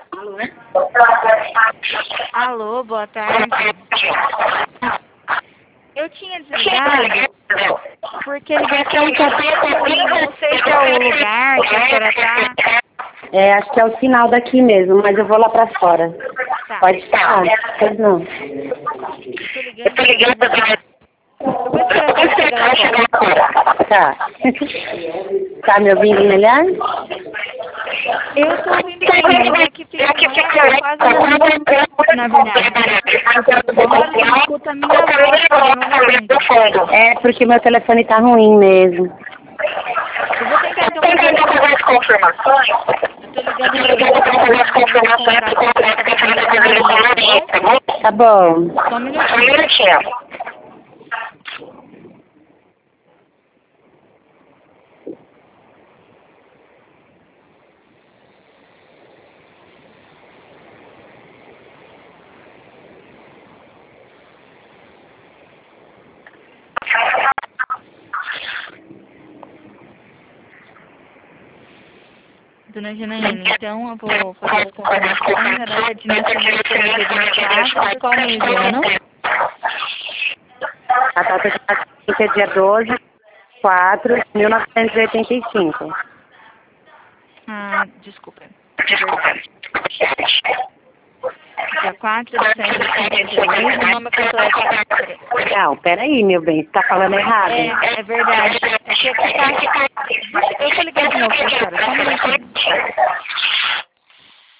Alô, boa tarde. Eu tinha desligado porque a ligação tá bem ruim. Não sei se é o lugar que a senhora tá. É, acho que é o sinal daqui mesmo, mas eu vou lá pra fora. Tá. Pode estar? Pois não. Eu tô ligando. Eu vou esperar você chegar lá fora. Tá. Tá me ouvindo melhor? Eu tô ouvindo bem, mas é que fica quase não, na verdade. Uma hora você escuta a minha voz no fundo. É porque meu telefone tá ruim mesmo. Eu vou tentar então fazer as confirmações. Eu tô ligando pra fazer as confirmações pra você. Tá bom. Só um minutinho. Dona Janaína, então eu vou fazer as confirmações. A data de nascimento é dia 24, qual mês e ano? A data de nascimento é dia 12/4/1985. Desculpa. Dia 4 de 7 de 82, o nome completo. Não, peraí, meu bem, você tá falando errado. É verdade. É que tá... Eu vou ligar de novo pra senhora, só um minutinho.